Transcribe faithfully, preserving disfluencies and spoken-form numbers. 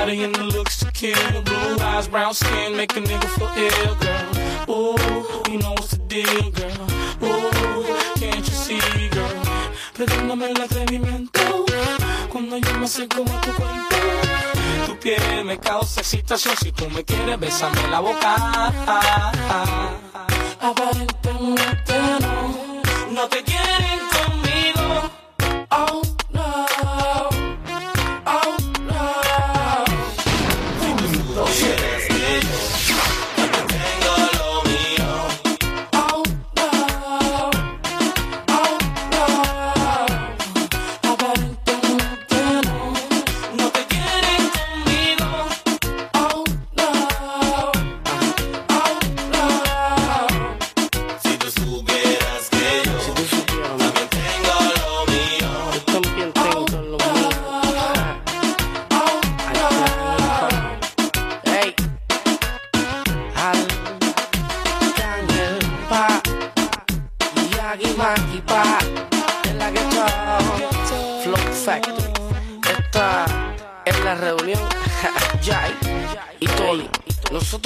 body and the looks to kill. Blue eyes, brown skin, make a nigga feel ill, girl. Ooh, you know what's the deal, girl. Ooh, can't you see, girl? Perdóname el atrevimiento cuando yo me acerco a tu cuerpo. Tu piel me causa excitación. Si tú me quieres, bésame la boca. Aparentemente no, no te quieren conmigo. Oh no, oh no. Si tú no quieres que yo, yo tengo lo mío. Oh no, oh no. Aparentemente no, no te quieren conmigo. Oh no, oh no. Si tú supieras que yo, si tú supieras, también tengo lo mío. Yo también tengo lo mío. Hey, al Daniel Pa, Yagi Maki Pa, de la Ghetto Flow Factory. Esta es la reunión. Jai y Tony. Nosotros